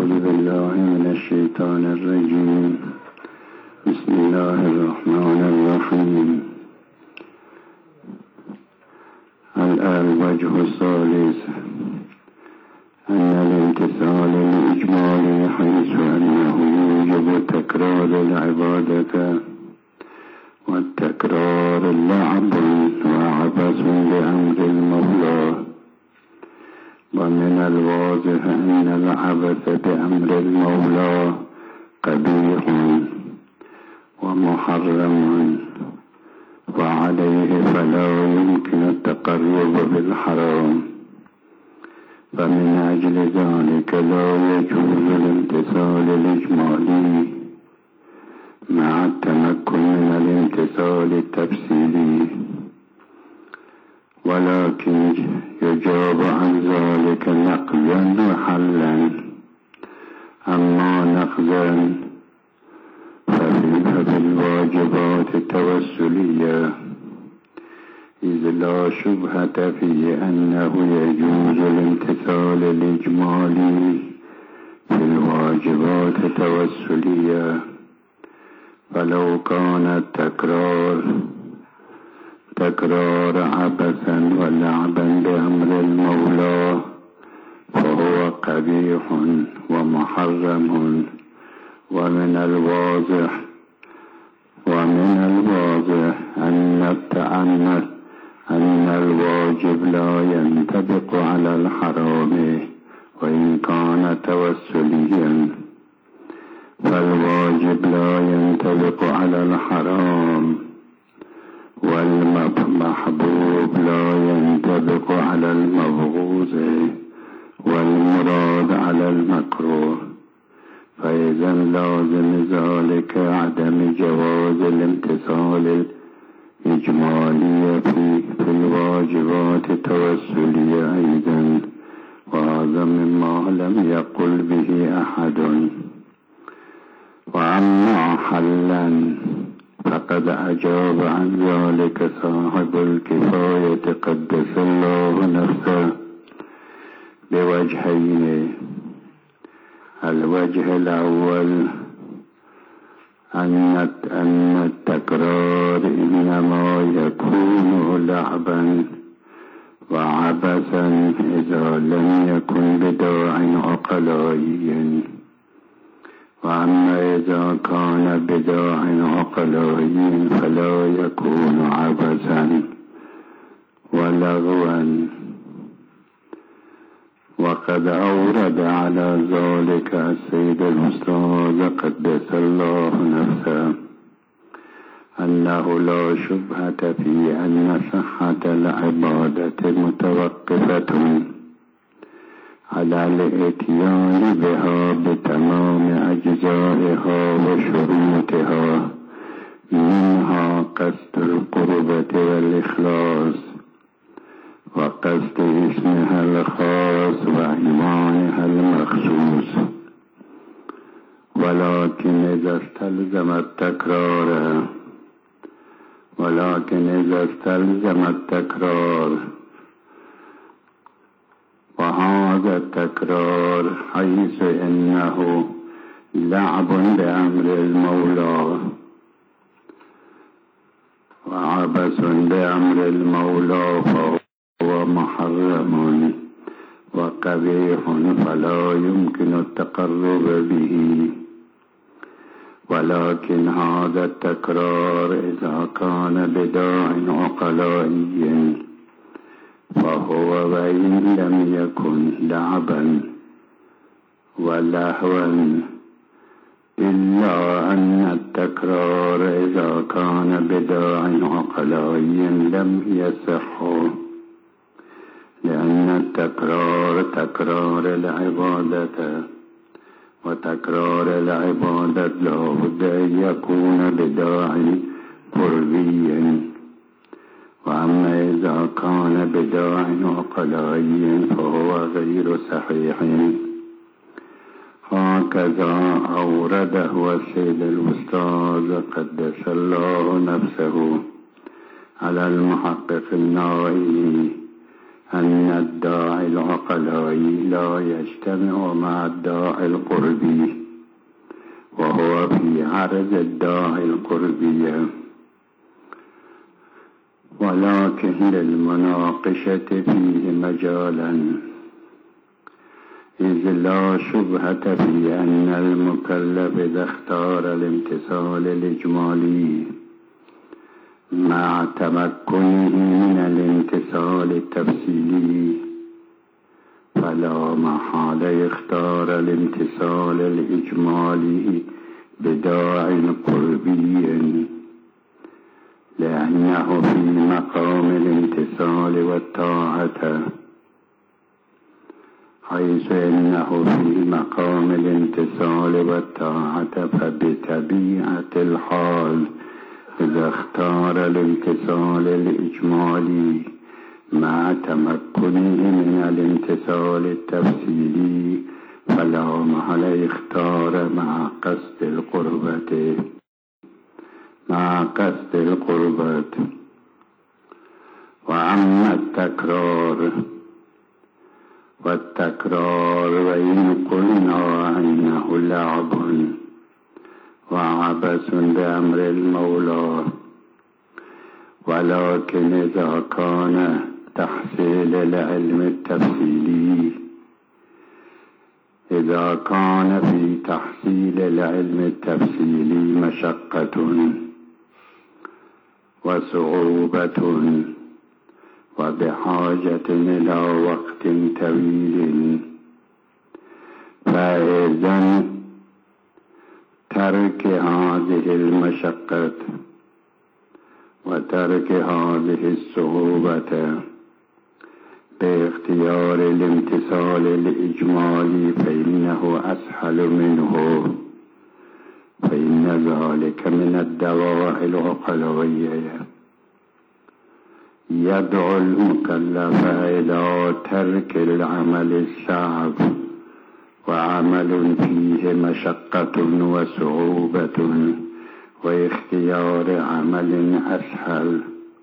أعوذ بالله من الشيطان الرجيم. بسم الله الرحمن الرحيم. الوجه الثالث أن الامتثال الإجمالي حيث أنه يوجب تكرار العبادة، والتكرار لعب وعبث بأمر المولى. ومن الواضح أن العبث بأمر المولى قبيح ومحرم، وعليه فلا يمكن التقرب بالحرام. فمن أجل ذلك لا يجوز الامتثال الإجمالي مع التمكن من الامتثال التفصيلي، ولكن يجاب عن ذلك نقلا وحلا. أما نقلا ففي الواجبات التوسلية، إذ لا شبهة في أنه يجوز الامتثال الإجمالي في الواجبات التوسلية. فلو كان تكرار عبثا ولعبا بأمر المولى فهو قبيح ومحرم. ومن الواضح أن الواجب لا ينطبق على الحرام وإن كان توسليا، فالواجب لا ينطبق على الحرام، والمحبوب لا ينطبق على المبغوض، والمراد على المكروه. فإذا لازم ذلك عدم جواز الامتثال الإجمالي في الواجبات التوسلية أيضا، وهذا مما لم يقل به أحد. وأما حلا فقد أجاب عن ذلك صاحب الكفاية قدس الله نفسه بوجهين. الوجه الأول أن التكرار إنما يكون لعبا وعبثا إذا لم يكن بداع عقلائي، وأما إذا كان بداع عقلائي فلا يكون عبثا ولغوا. وقد أورد على ذلك السيد الأستاذ قدس الله نفسه أنه لا شبهة في أن صحة العبادة متوقفة على الاتيان بها بتمام أجزائها وشروطها، منها قصد القربة والإخلاص، وقصد اسمها الخاص وعنوانها المخصوص. ولكن إذا استلزم التكرار وهذا التكرار حيث إنه لعب بأمر المولى وعبث بأمر المولى فهو محرم وقبيح، فلا يمكن التقرب به. ولكن هذا التكرار إذا كان بداع عقلائي فهو وإن لم يكن لعبا ولهوا، إلا أن التكرار إذا كان بداع عقلائي لم يصح، لأن التكرار تكرار العبادة، وتكرار العبادة لا بد أن يكون بداع قربي. وأما إذا كان بداع عقلائي فهو غير صحيح. هكذا أورده السيد الأستاذ قدس الله نفسه على المحقق النائي أن الداعي العقلائي لا يجتمع مع الداعي القربي، وهو في عرض الداعي القربي، ولكن للمناقشة فيه مجالا، إذ لا شبهة في أن المكلف إذا اختار الامتثال الإجمالي مع تمكنه من الامتثال التفصيلي فلا محالة يختار الامتثال الإجمالي بداع قربي، لأنه في مقام الامتثال والطاعة، حيث إنه في مقام الامتثال والطاعة فبطبيعة الحال إذا اختار الامتثال الإجمالي مع تمكنه من الامتثال التفصيلي فلا محالة يختار مع قصد القربة. وأما التكرار وإن قلنا أنه لعب وعبث بأمر المولى، ولكن إذا كان تحصيل العلم التفصيلي، إذا كان في تحصيل العلم التفصيلي مشقة وصعوبة وبحاجة إلى وقت طويل، فإذن ترك هذه المشقة وترك هذه الصعوبة باختيار الامتثال الإجمالي فإنه أسهل منه، فإن ذلك من الدواعي العقلائية يدعو المكلف إلى ترك العمل الصعب وعمل فيه مشقة وصعوبة واختيار عمل أسهل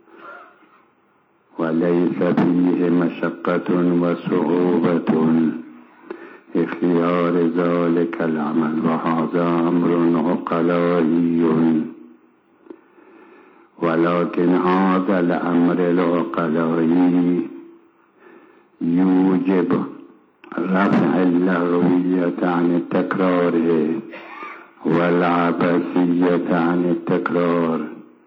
وليس فيه مشقة وصعوبة، اختيار ذلك العمل، وهذا أمر عقلائي. ولكن هذا الأمر العقلائي يوجب رفع اللغوية عن التكرار والعبثية عن التكرار،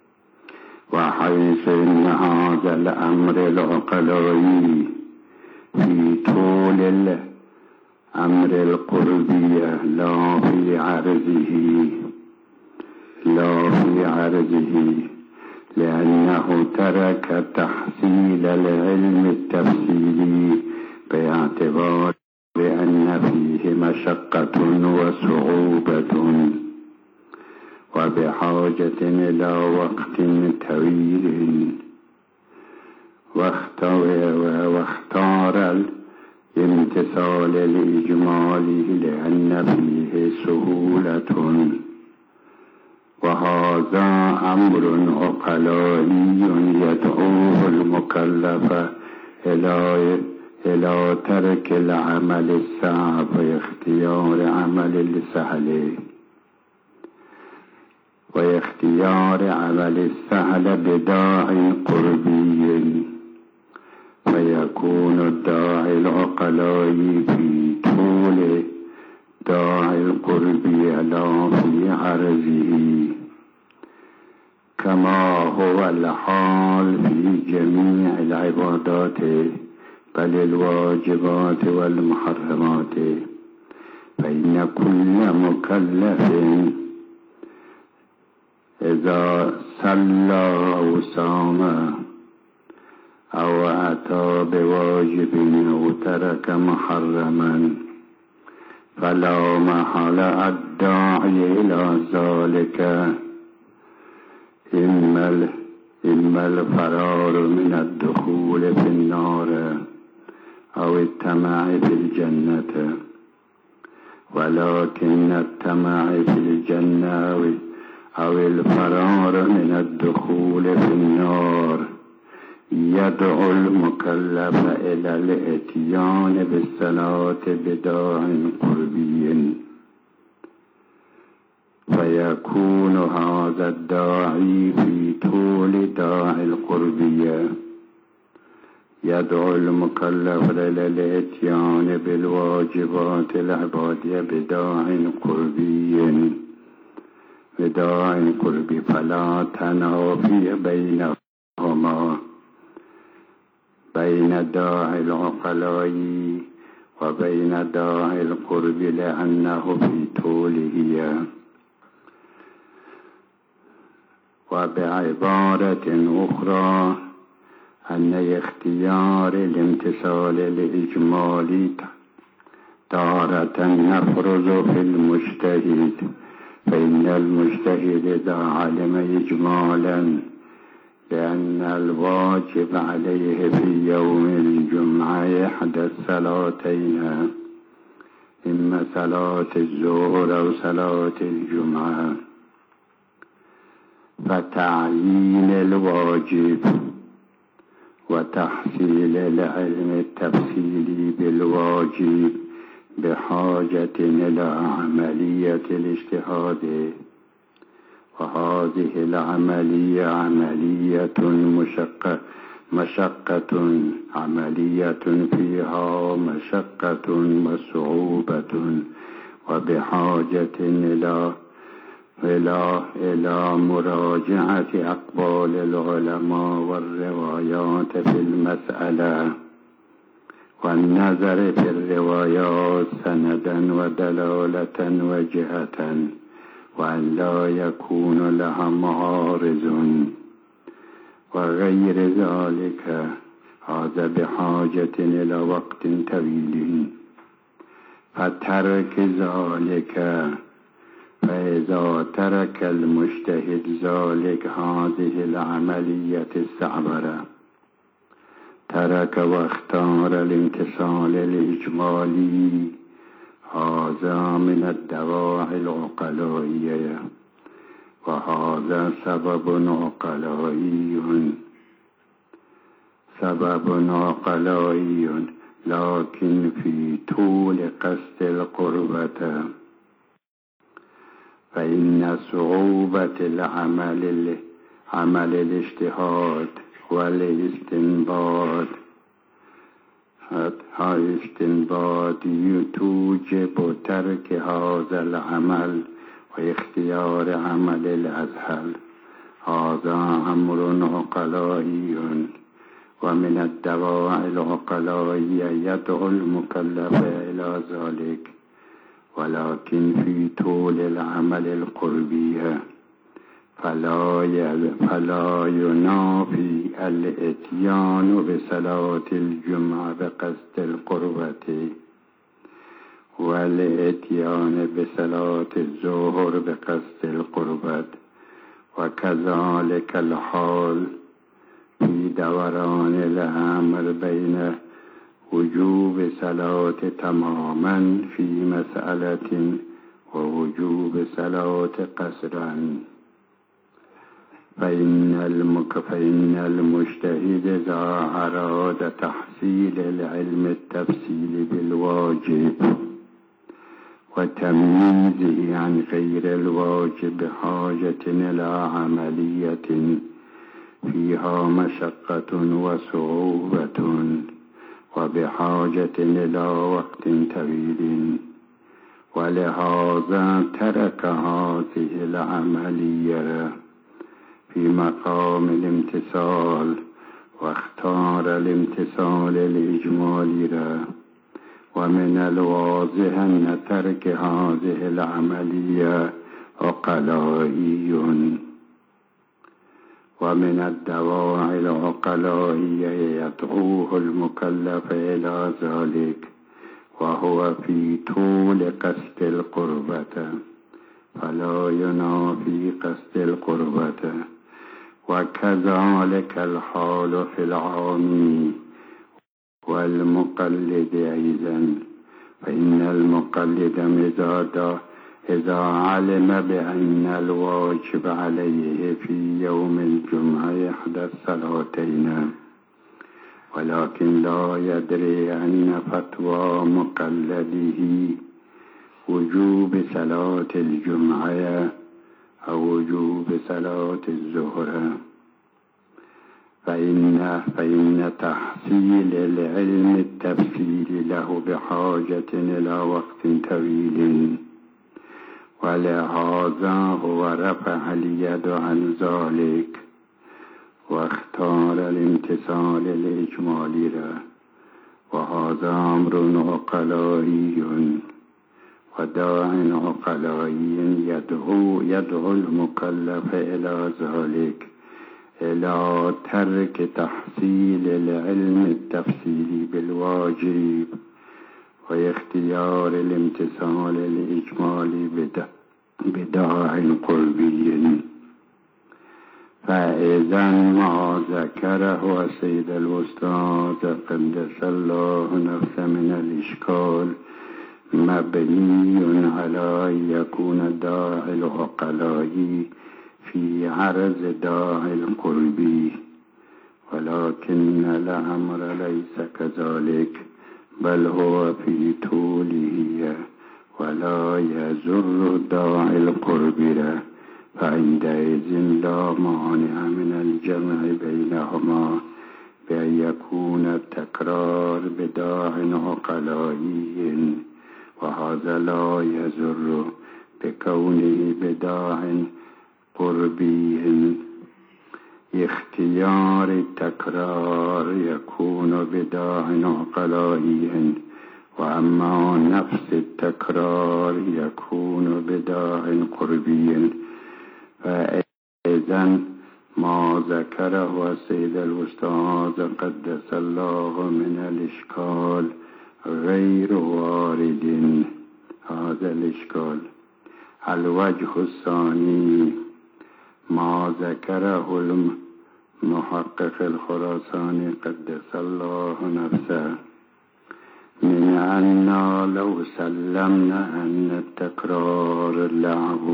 وحيث إن هذا الأمر العقلائي في طول الأمر القربية لا في عرضه، لأنه ترك تحصيل العلم التفصيلي باعتبار أن فيه مشقة وصعوبة وبحاجة إلى وقت طويل، واختار الامتثال الإجمالي لأن فيه سهولة، وهذا أمر عقلائي يدعوه المكلف إلى ترك العمل الصعب واختيار عمل السهل بداع قربي، فيكون الداعي العقلائي في طول داعي القربي لا في عرضه، كما هو الحال في جميع العبادات بل الواجبات والمحرمات، فإن كل مكلف إذا صلى أو صام أو أتى بواجب أو ترك محرما فلا محالة الداعي إلى ذلك إما الفرار من الدخول في النار أو الطمع في الجنة، ولكن الطمع في الجنة أو الفرار من الدخول في النار يدعو المكلف إلى الاتيان بالصلاة بداع قربي، فيكون هذا الداعي في طول داعي القربية. يدعو المكلف إلى الاتيان بالواجبات العبادية بداع قربي فلا تنافي بينهما، بين داعي العقلاء وبين داعي القرب، لأنه في طوله. وبعبارة أخرى أن اختيار الامتثال الإجمالي تارة يفرز في المجتهد، فإن المجتهد إذا علم إجمالا لأن الواجب عليه في يوم الجمعة إحدى الصلاتين، إما صلاة الظهر أو صلاة الجمعة، فتعيين الواجب وتحصيل العلم التفصيلي بالواجب بحاجة إلى عملية الاجتهاد، وهذه العملية عملية فيها مشقة وصعوبة، وبحاجة إلى مراجعة أقوال العلماء والروايات في المسألة، والنظر في الروايات سندا ودلالة وجهة، وأن لا يكون لها معارض وغير ذلك. هذا بحاجة إلى وقت طويل، فترك ذلك، فإذا ترك المجتهد ذلك هذه العملية الصعبة، ترك واختار الامتثال الإجمالي، هذا من الدواعي العقلائية، وهذا سبب عقلائي، لكن في طول قصد القربة، فإن صعوبة عمل الاجتهاد والاستنباط توجب ترك هذا العمل واختيار عمل الأسهل. هذا أمر عقلائي، ومن الدواعي العقلائية يدعو المكلف إلى ذلك، ولكن في طول العمل القربية، فلا ينافي الاتيان بصلاة الجمعة بقصد القربة، والاتيان بصلاة الظهر بقصد القربة، وكذلك الحال في دوران الأمر بين وجوب صلاة تماما في مسألة ووجوب صلاة قصرا. فإن المجتهد إذا أراد تحصيل العلم التفصيلي بالواجب وتمييزه عن غير الواجب بحاجة إلى عملية فيها مشقة وصعوبة، وبحاجة إلى وقت طويل، ولهذا ترك هذه العملية في مقام الامتثال واختار الامتثال الإجمالي. ومن الواضح أن ترك هذه العملية عقلائي، ومن الدواعي العقلائية يدعوه المكلف إلى ذلك، وهو في طول قصد القربة، فلا ينافي قصد القربة. وكذلك الحال في العام والمقلد أيضا، فإن المقلد إذا علم بأن الواجب عليه في يوم الجمعة إحدى الصلاتين، ولكن لا يدري أن فتوى مقلده وجوب صلاة الجمعة أو وجوب صلاة الظهر، فإن تحصيل العلم التفصيلي له بحاجة إلى وقت طويل، ولهذا هو رفع اليد عن ذلك واختار الامتثال الإجمالي، وهذا أمر عقلائي وداع عقلائي يدعو المكلف إلى ذلك، إلى ترك تحصيل العلم التفصيلي بالواجب واختيار الامتثال الإجمالي بداع قربي. فإذا ما ذكره السيد الأستاذ قدس الله نفسه من الإشكال مبني على أن يكون الداعي العقلائي في عرض داعي القربي، ولكن الأمر ليس كذلك، بل هو في طوله ولا يزر داعي القرب، فعندئذ لا مانع من الجمع بينهما بأن يكون التكرار بداع عقلائي، وهذا لا يزر بكونه بداع قربي. اختيار التكرار يكون بداع عقلائي، وأما نفس التكرار يكون بداع قربي. فإذا ما ذكره السيد الأستاذ قدس الله من الإشكال غير وارد هذا الإشكال. الوجه الثاني ما ذكره المحقق الخراساني قدس الله نفسه من أن لو سلمنا أن التكرار لعب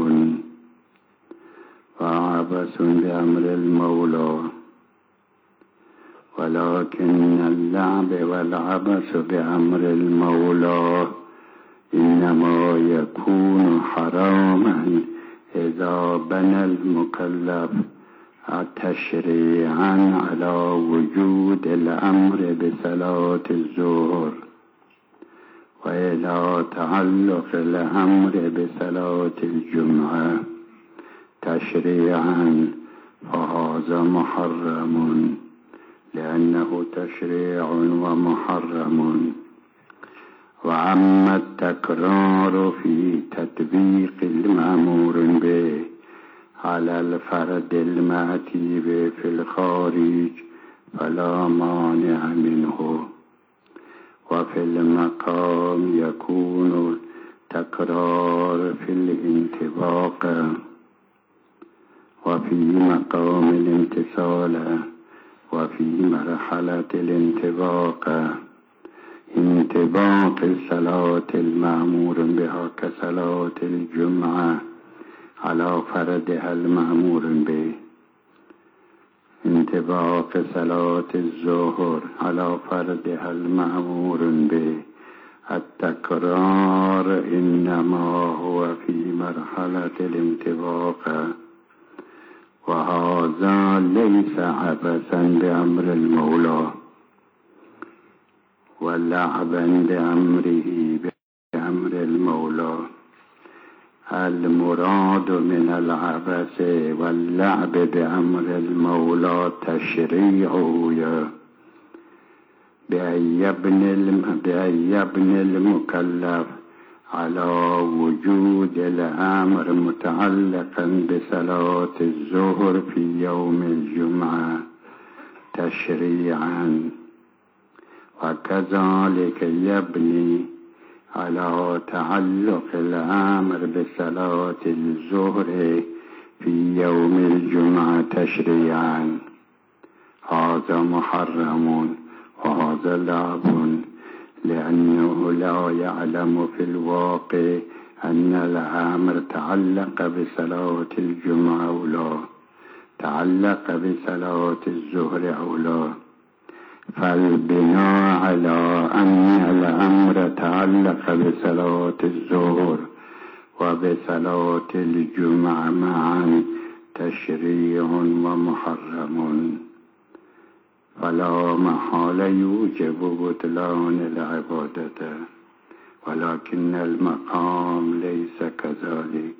وعبث بأمر المولى، ولكن اللعب والعبث بأمر المولى إنما يكون حراما إذا بنى المكلف تشريعا على وجود الأمر بصلاة الظهر، وإلى تعلق الأمر بصلاة الجمعة تشريعا، فهذا محرم لأنه تشريع ومحرم. وأما التكرار في تطبيق المأمور به على الفرد المأتي به في الخارج فلا مانع منه. وفي المقام يكون تكرار في الانطباق، وفي مقام الامتثال، وفي مرحلة الانطباق انطباق الصلاة المأمور بها كصلاة الجمعة على فردها المأمور به، انطباق صلاة الظهر على فردها المأمور به. التكرار إنما هو في مرحلة الانطباق، وهذا ليس عبثا بأمر المولى ولعبا بأمر المولى. المراد من العبث واللعب بأمر المولى تشريعه بأن يبني المكلف على وجود الأمر متعلقا بصلاة الظهر في يوم الجمعة تشريعا، وكذلك يبني على تعلق الأمر بصلاة الظهر في يوم الجمعة تشريعا. هذا محرم وهذا لعب، لأنه لا يعلم في الواقع أن الأمر تعلق بصلاة الجمعة أو لا، تعلق بصلاة الظهر أو لا. فالبناء على أن الأمر تعلق بصلاة الظهر وبصلاة الجمعة معا تشريع ومحرم، فلا محال يوجب بطلان العبادة، ولكن المقام ليس كذلك،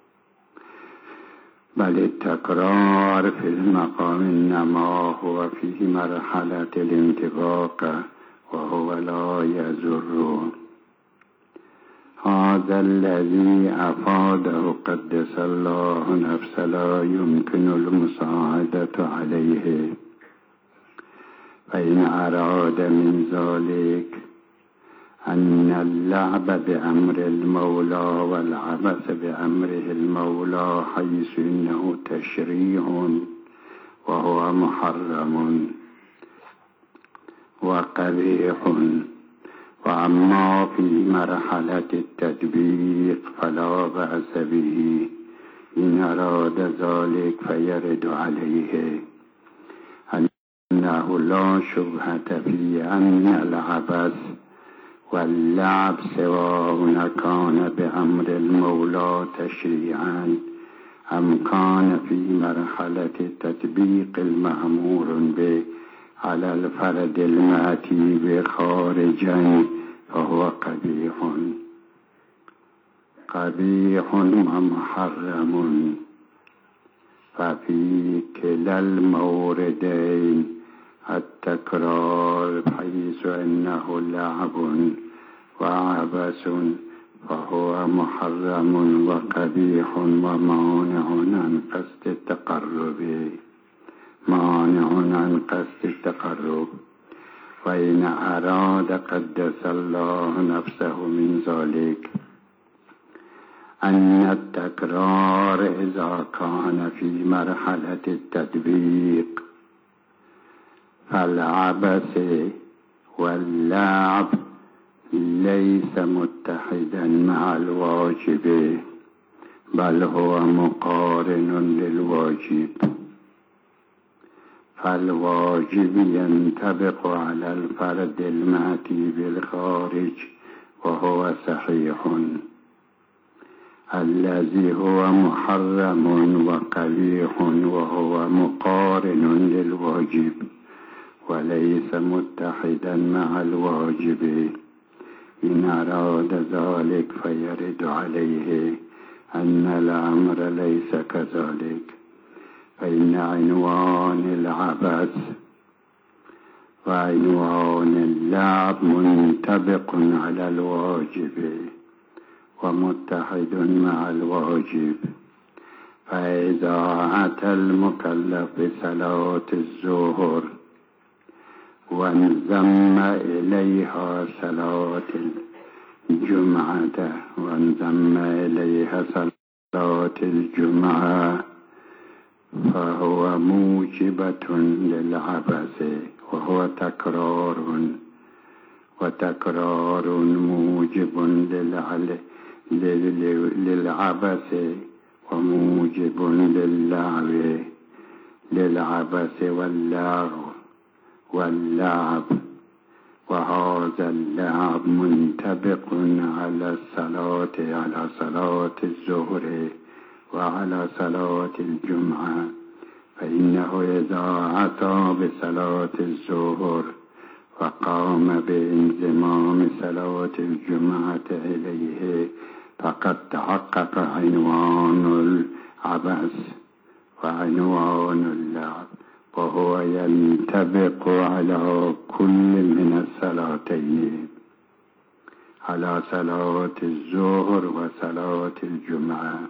بل التكرار في المقام إنما هو في مرحلة الانطباق وهو لا يضر. هذا الذي أفاده قدس الله نفسه لا يمكن المساعدة عليه، فإن أراد من ذلك أن اللعب بأمر المولى والعبث بأمره المولى حيث إنه تشريع وهو محرم وقبيح، وأما في مرحلة التطبيق فلا بأس به إن أراد ذلك، فيرد عليه أنه لا شبهة في أن العبث واللعب سواء كان بأمر المولى تشريعا أم كان في مرحلة التطبيق المأمور به على الفرد المأتي بخارجا فهو قبيح ومحرم، ففي كلا الموردين التكرار حيث أنه لعب وعبث فهو محرم وقبيح ومانع عن قصد التقرب، وإن أراد قدس الله نفسه من ذلك أن التكرار إذا كان في مرحلة التطبيق فالعبث واللعب ليس متحدا مع الواجب، بل هو مقارن للواجب، فالواجب ينطبق على الفرد المأتي بالخارج وهو صحيح، الذي هو محرم وقبيح وهو مقارن للواجب وليس متحدا مع الواجب. إن أراد ذلك فيرد عليه أن الأمر ليس كذلك، فإن عنوان العبث وعنوان اللعب منطبق على الواجب ومتحد مع الواجب، فإذا أتى المكلف بصلاة الظهر وانضم إليها صلاة الجمعة فهو موجبة للعبث وهو تكرار، وتكرار موجب للعبث وموجب للعبث واللعب، وهذا اللعب منطبق على صلاة الظهر وعلى صلاة الجمعة، فإنه إذا أتى بصلاة الظهر وقام بانضمام صلاة الجمعة إليه فقد تحقق عنوان العبث وعنوان اللعب، وهو ينطبق على كل من الصلاتين، على صلاة الظهر وصلاة الجمعة،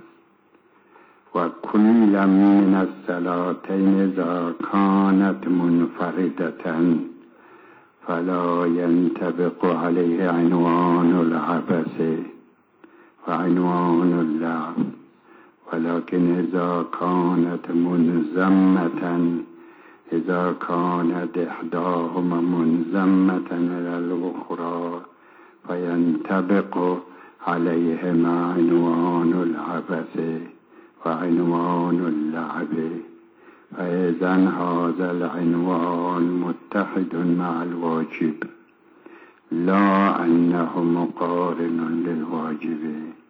وكل من الصلاتين إذا كانت منفردة فلا ينطبق عليه عنوان العبث وعنوان اللعب، ولكن إذا كانت منضمة، إذا كانت إحداهما منضمة إلى الأخرى فينطبق عليهما عنوان العبث وعنوان اللعب، فإذن هذا العنوان متحد مع الواجب لا أنه مقارن للواجب.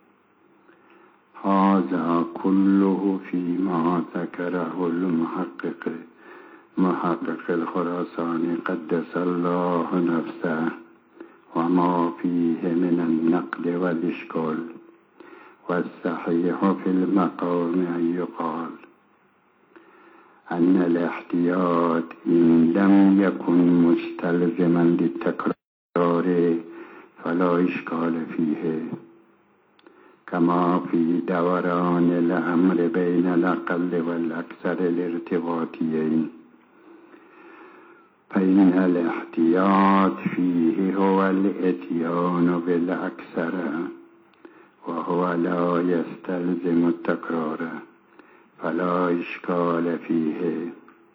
هذا كله فيما ذكره محقق الخراساني قدس الله نفسه، وما فيه من النقد والإشكال. والصحيح في المقام أن يقال أن الاحتياط إن لم يكن مستلزما للتكرار فلا إشكال فيه، كما في دوران الأمر بين الأقل والأكثر الارتباطيين، فإن الاحتياط فيه هو الإتيان بالأكثر، وهو لا يستلزم التكرار فلا إشكال فيه.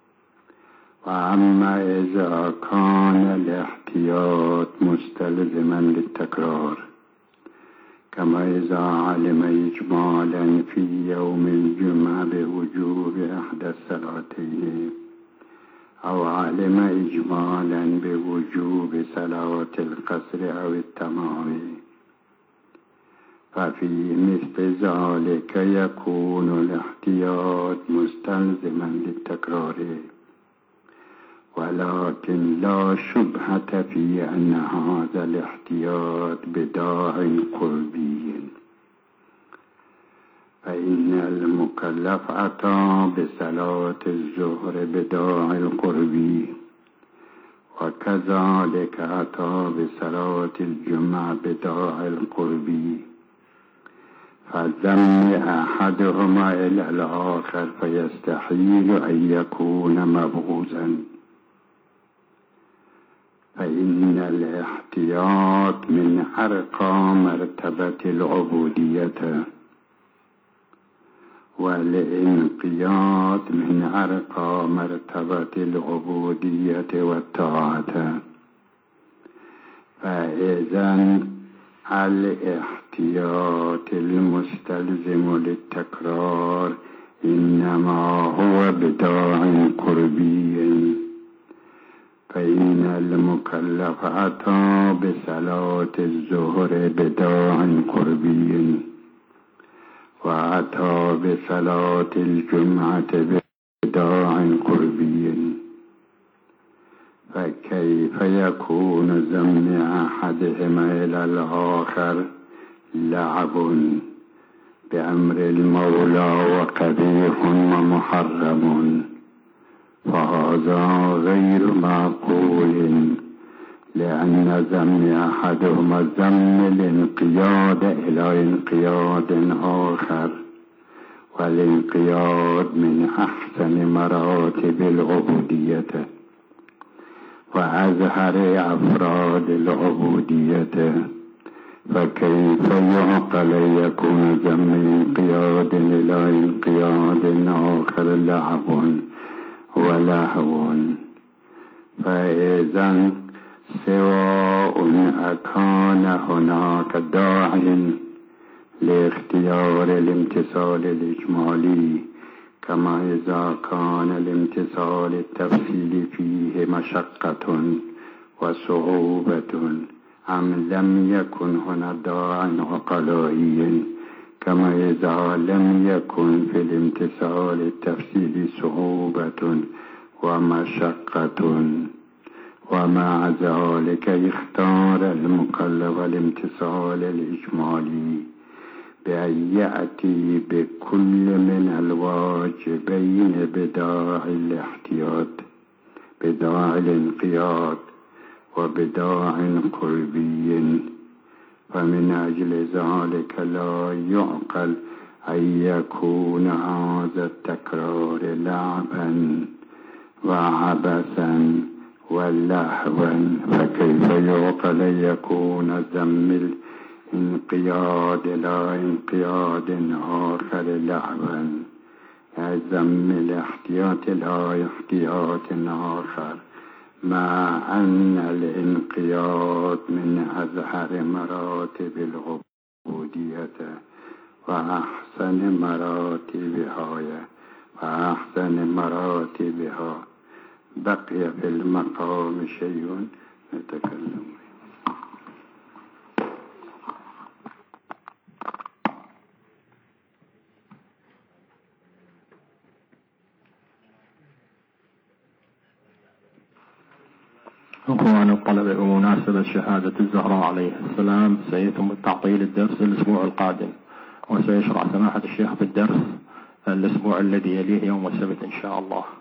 وأما إذا كان الاحتياط مستلزما للتكرار، كما إذا علم إجمالا في يوم الجمعة بوجوب إحدى الصلاتين، أو علم إجمالا بوجوب صلاة القصر أو التمام، ففي مثل ذلك يكون الاحتياط مستلزما للتكرار، ولكن لا شبهة في أن هذا الاحتياط بداع قربي، فإن المكلف أتى بصلاة الظهر بداع القربي، وكذلك أتى بصلاة الجمعة بداع القربي، فذم أحدهما إلى الآخر فيستحيل أن يكون مبغوزا، فإن الاحتياط من أرقى مرتبة العبودية، والانقياد من أرقى مرتبة العبودية والطاعة. فإذن الاحتياط المستلزم للتكرار إنما هو بداع قربي، فإن المكلف أتى بصلاة الظهر بداع قربي، وأتى بصلاة الجمعة بداع قربي، فكيف يكون ذم أحدهما إلى الآخر لعب بأمر المولى وقبيح ومحرم؟ فهذا غير معقول، لأن ذم أحدهما ذم الانقياد إلى انقياد آخر، والانقياد من أحسن مراتب العبودية وأزهر أفراد العبودية، فكيف يعقل يكون ذم انقياد إلى انقياد آخر لعب ولهو؟ فإذا سواء أكان هناك داع لاختيار الامتثال الإجمالي، كما إذا كان الامتثال التفصيلي فيه مشقة وصعوبة، أم لم يكن هنا داع عقلائي، كما إذا لم يكن في الامتثال التفصيلي صعوبة ومشقة، ومع ذلك اختار المكلف الامتثال الإجمالي بأن يأتي بكل من الواجبين بداع الاحتياط، بداع الانقياد وبداع قربي. فمن أجل ذلك لا يعقل أن يكون هذا التكرار لعبا وعبثا ولهوا، فكيف يعقل أن يكون ذم الانقياد إلى انقياد آخر لعبا، ذم الاحتياط إلى احتياط آخر، مع أن الانقياد من أزهر مراتب العبودية وأحسن مراتبها، وأحسن مراتبها. بقي في المقام شيء نتكلم. أخوان الطلبة، بمناسبة شهادة الزهراء عليه السلام سيتم التعطيل الدرس الأسبوع القادم، وسيشرع سماحة الشيخ بالدرس الأسبوع الذي يليه يوم السبت إن شاء الله.